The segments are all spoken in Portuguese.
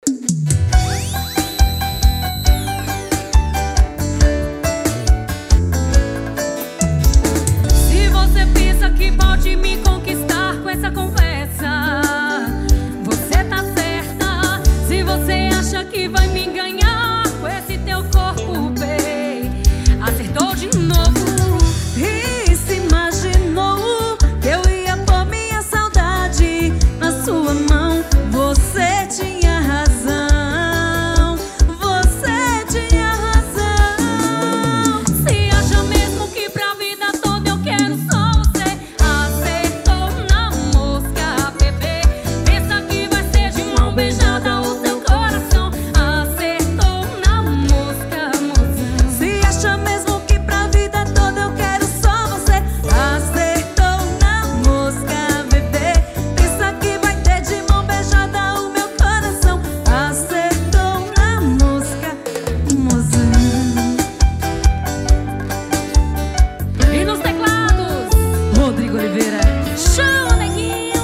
Se você pensa que pode me conquistar com essa conversa, você tá certa. Se você acha que vai me ganhar com esse teu corpo, bem, acertou de novo. E se imaginou que eu ia pôr minha saudade na sua mão? Você tinha razão, você tinha razão. Se acha mesmo que pra vida toda eu quero só você, acertou na mosca, bebê. Pensa que vai ser de mão beijada o teu coração, acertou na mosca, moça. Se acha mesmo que pra vida toda eu quero só você, acertou na mosca, bebê. Pensa que vai ter de mão beijada o meu coração, acertou na mosca, moça. E nos teclados, Rodrigo Oliveira. chama, neguinho.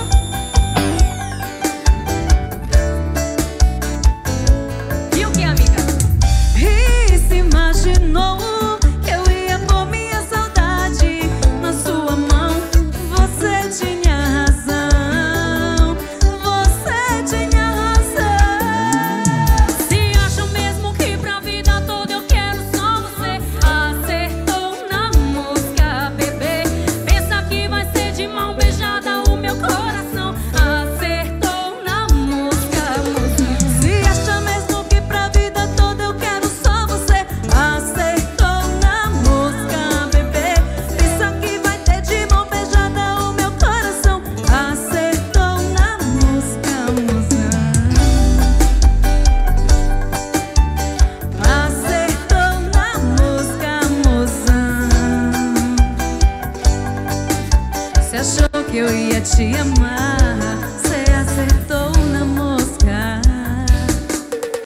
E o que, amiga? E se imaginou que eu ia pôr minha saudade na sua mão? Você tinha razão, você tinha razão. Se acha mesmo que pra vida toda eu quero só você, acertou na mosca, bebê. Pensa que vai ser de mão beijada o meu coração, acertou na mosca, moça. Se acha mesmo que pra vida toda eu quero só você, acertou na mosca, bebê. Pensa que vai ter de mão beijada o meu coração, acertou na mosca, moça. Acertou na mosca, moça. Você achou que eu ia te amar?